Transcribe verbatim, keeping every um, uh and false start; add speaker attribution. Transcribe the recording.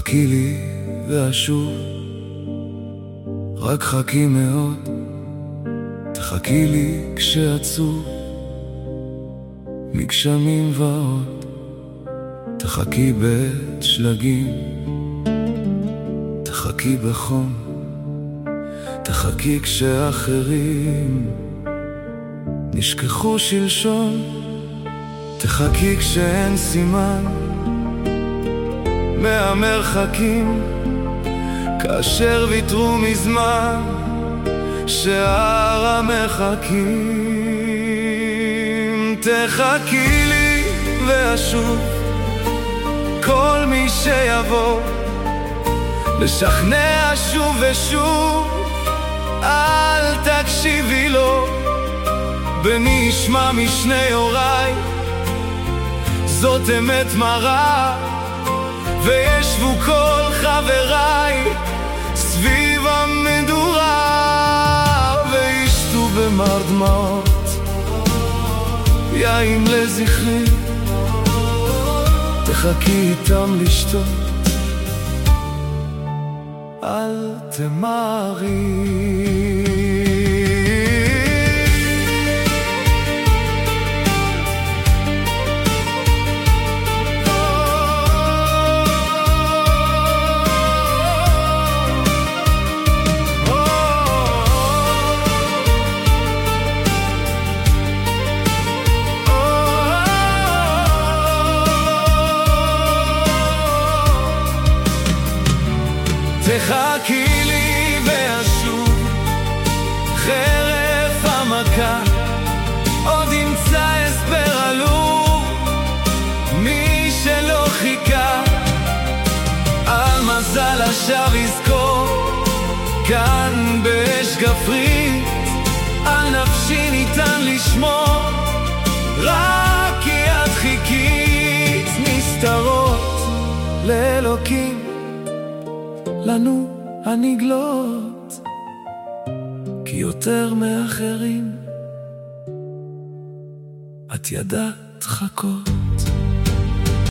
Speaker 1: תחכי לי ואשוב, רק חכי מאוד, תחכי לי כשעצוב, מגשמים ועוד, תחכי בית שלגים, תחכי בחום, תחכי כשאחרים נשכחו שלשון, תחכי כשאין סימן מהמרחקים, כאשר ויתרו מזמן שאר המחכים. תחכי לי ואשוב, כל מי שיבוא לשכנע שוב ושוב, אל תקשיבי לו, בני ישמע משני הוריי, זאת אמת מרה, וישבו כל חבריי סביב המדורה, וישתו במר דמעות יין לזכרי, תחכי איתם לשתות, אל תמרי. תחכי לי ואשוב, חרף המכה עוד ימצא הסבר עלוב, מי שלא חיכה על מזל השב יזכור, כאן באש גפרית על נפשי ניתן לשמור, רק כי את חיכית נסתרות לאלוקים, לנו הנגלות, כי יותר מאחרים את ידעת חכות.